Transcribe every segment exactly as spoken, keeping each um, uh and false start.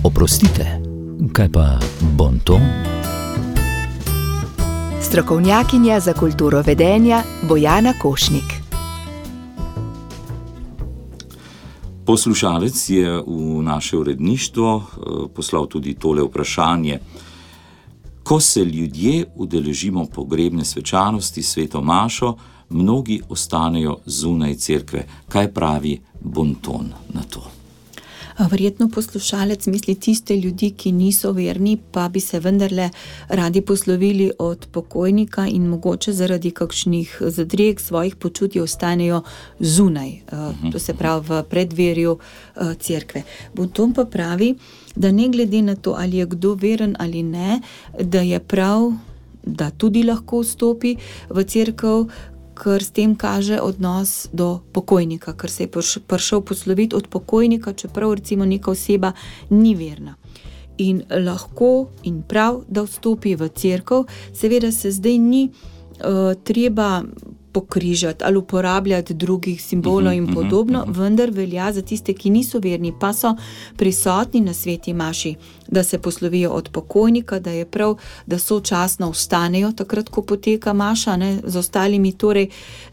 Oprostite, kaj pa bonton? Strokovnjakinja za kulturo vedenja Bojana Košnik. Poslušalec je v naše uredništvo poslal tudi tole vprašanje. Ko se ljudje udeležimo pogrebne svečanosti, sveto mašo, mnogi ostanejo zunaj cerkve. Kaj pravi bonton na to? Verjetno poslušalec misli tiste ljudi, ki niso verni, pa bi se vendarle radi poslovili od pokojnika in mogoče zaradi kakšnih zadreg svojih počutij ostanejo zunaj, uh-huh. to se pravi v predverju uh, cerkve. Bonton pa pravi, da ne glede na to, ali je kdo veren ali ne, da je prav, da tudi lahko vstopi v cerkev, ker s tem kaže odnos do pokojnika, ker se je prišel posloviti od pokojnika, čeprav recimo neka oseba ni verna. In lahko in prav, da vstopi v cerkev, seveda se zdaj ni uh, treba pokrižati ali uporabljati drugih simbolov in podobno, vendar velja za tiste, ki niso verni, pa so prisotni na sveti maši, da se poslovijo od pokojnika, da je prav, da sočasno vstanejo takrat, ko poteka maša, ne, z ostalimi, torej,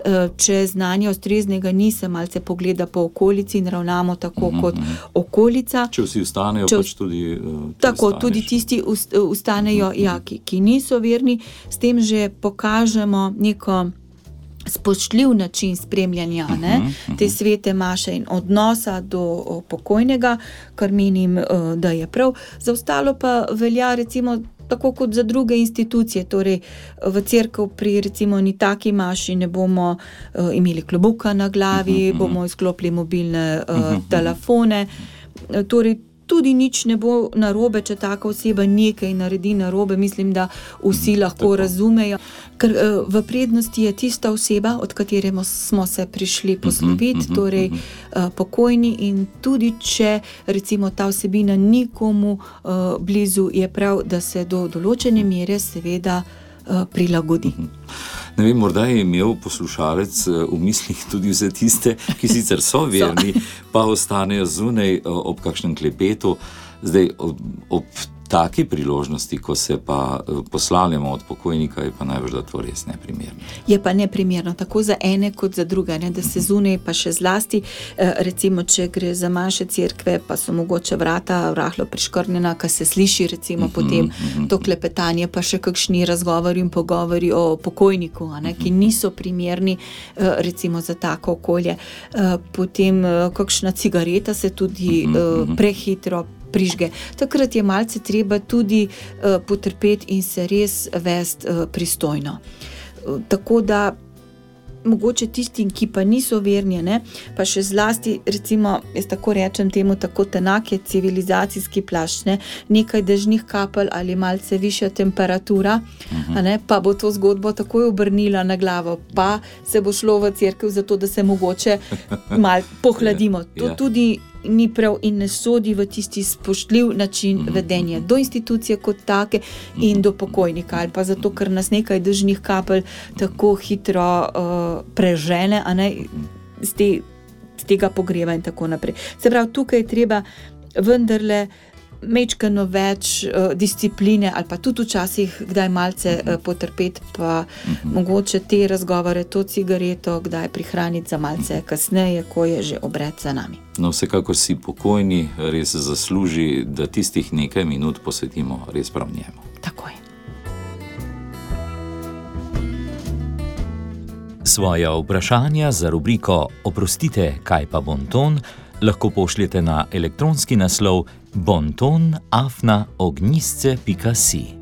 če znanja ustreznega ni, se malce pogleda po okolici in ravnamo tako kot okolica. Če vsi vstanejo, če, pač tudi tako, tudi tisti vstanejo, ja, ki, ki niso verni, s tem že pokažemo neko spoštljiv način spremljanja ne, uh-huh, uh-huh. te svete maše in odnosa do o, pokojnega, kar menim, da je prav. Za ostalo pa velja recimo tako kot za druge institucije, torej v cerkev pri recimo ni taki maši ne bomo uh, imeli klobuka na glavi, uh-huh, uh-huh. bomo izklopili mobilne uh, uh-huh, telefone, uh, torej tudi nič ne bo narobe, če taka oseba nekaj naredi narobe, mislim, da vsi lahko Tako. razumejo. Ker v prednosti je tista oseba, od katere smo se prišli posloviti, uh-huh, uh-huh, torej uh, pokojni, in tudi če recimo ta osebina nikomu uh, blizu, je prav, da se do določene mere seveda uh, prilagodi. Uh-huh. Ne vem, morda je imel poslušalec v mislih tudi vse tiste, ki sicer so verni, pa ostanejo zunaj ob kakšnem klepetu. Zdaj, ob, ob taki priložnosti, ko se pa poslavljamo od pokojnika, je pa najbolj, da to res neprimerno. Je pa neprimerno, tako za ene kot za druge, ne, da se zunaj pa še zlasti, recimo, če gre za manjše cerkve, pa so mogoče vrata rahlo priškrnjena, ko se sliši recimo uh-huh, potem uh-huh. to klepetanje, pa še kakšni razgovori in pogovori o pokojniku, a ne, ki niso primerni recimo za tako okolje. Potem kakšna cigareta se tudi uh-huh, prehitro prižge. Takrat je malce treba tudi uh, potrpeti in se res vesti uh, pristojno. Uh, tako da mogoče tistim, ki pa niso verni, ne, pa še zlasti, recimo, jaz tako rečem temu, tako tenak je civilizacijski plašč, ne, nekaj dežnih kapelj ali malce višja temperatura, uh-huh. a ne, pa bo to zgodbo takoj obrnila na glavo, pa se bo šlo v cerkev zato, da se mogoče malo pohladimo. To tudi ni prav in ne sodi v tisti spoštljiv način vedenja do institucije kot take in do pokojnika, ali pa zato, ker nas nekaj dežnih kapelj tako hitro uh, prežene, a ne, z, te, z tega pogreva in tako naprej. Se pravi, tukaj je treba vendarle mečkano več uh, discipline ali pa tudi včasih kdaj malce uh, potrpeti, pa uh-huh. mogoče te razgovore, to cigareto kdaj prihraniti za malce kasneje, ko je že obred za nami. No, vsekakor si pokojni res zasluži, da tistih nekaj minut posvetimo res prav njemu. Tako je. Svoja vprašanja za rubriko Oprostite, kaj pa bonton lahko pošljete na elektronski naslov bonton afna ognjisce pika si.